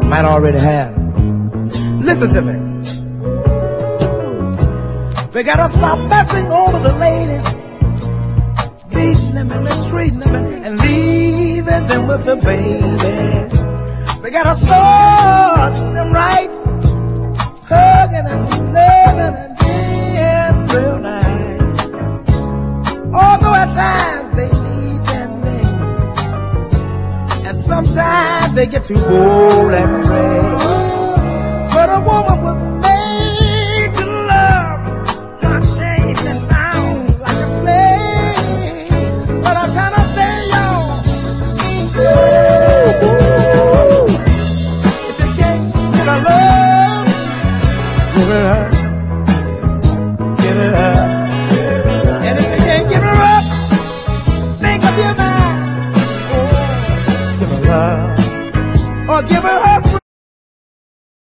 might already have. Listen to me. We gotta stop messing over the ladies, beating them and mistreating them and leaving them with the baby. We gotta start them right, hugging and loving and being real nice. Although at times they need tending, and sometimes they get too bold and brave. But a woman was made to love, not chained and bound like a slave. But I'm trying to say, y'all, if you can't get a love, give it up.